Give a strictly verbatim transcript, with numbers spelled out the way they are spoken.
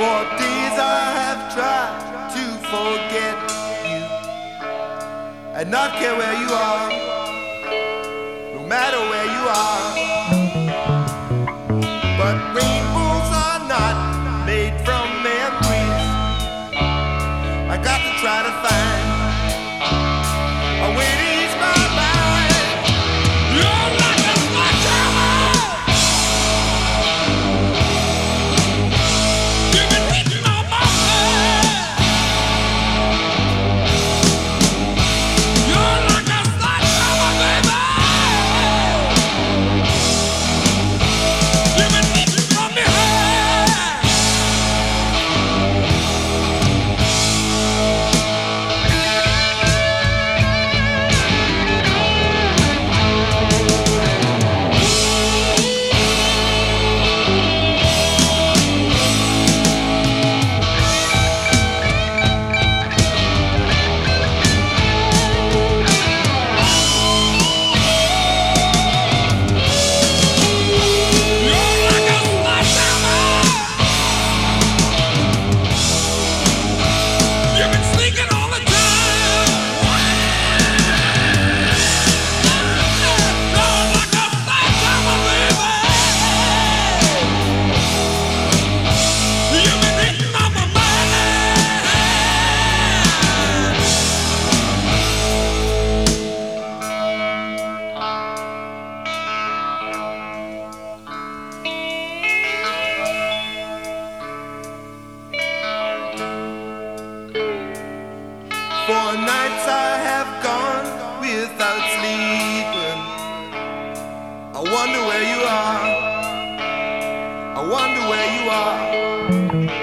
For days I have tried to forget you and not care where you are, no matter where you are. But rainbows are not made from memories. I got to try to find a way to ease my mind. You're like a sledgehammer. You've been hitting on my head. You're like a sledgehammer, baby. You've been hitting from behind. For nights I have gone without sleeping. I wonder where you are. I wonder where you are.